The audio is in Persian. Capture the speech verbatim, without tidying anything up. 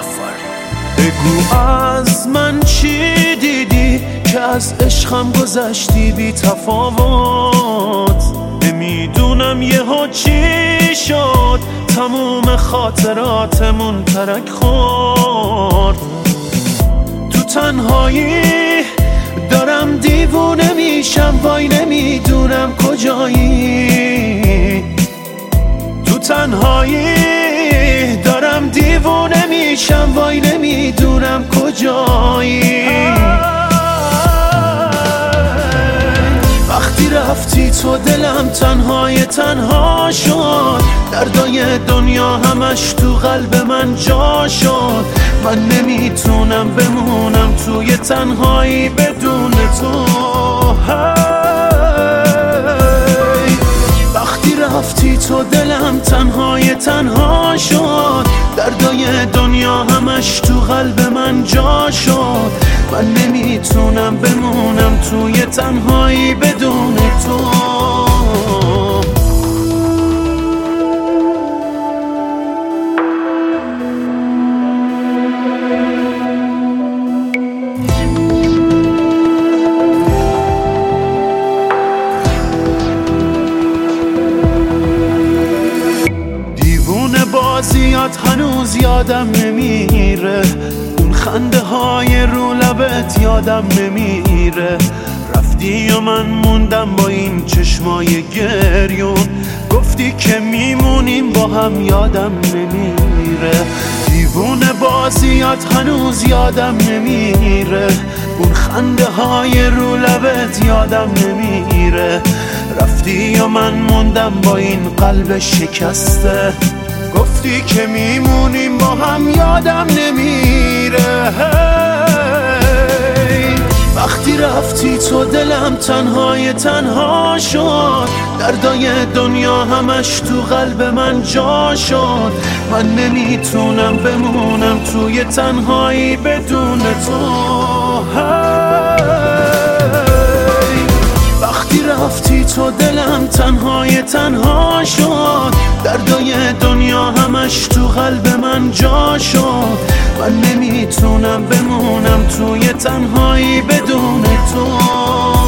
بگو از من چی دیدی که از عشقم گذشتی بی تفاوت. نمیدونم یهو چی شد تموم خاطراتمون ترک خورد. تو تنهایی دارم دیوونه میشم، وای نمیدونم کجایی. تو تنهایی دارم دیوونه میشم، وای نمیدونم کجایی. وقتی رفتی تو دلم تنهای تنها شد، دردای دنیا همش تو قلب من جا شد. من نمیتونم بمونم توی تنهایی بدون تو. وقتی رفتی تو دلم تنهای تنها شد، دردای دنیا همش تو قلب من جا شد. من نمیتونم بمونم توی تنهایی بدون تو. بازیات هنوز یادم نمیره، اون خنده های رو لبت یادم نمیره. رفتی و من موندم با این چشمای گریون، گفتی که میمونیم با هم یادم نمیره. دیوونه بازیات هنوز یادم نمیره، اون خنده های رو لبت یادم نمیره. رفتی و من موندم با این قلب شکسته، گفتی که میمونیم با هم یادم نمیره. وقتی رفتی تو دلم تنهای تنها شد، دردای دنیا همش تو قلب من جا شد. من نمیتونم بمونم توی تنهایی بدون تو. وقتی رفتی تو دلم تنهای تنها شد، دردای دنیا همش تو قلب من جا شد. من نمیتونم بمونم توی تنهایی بدون تو.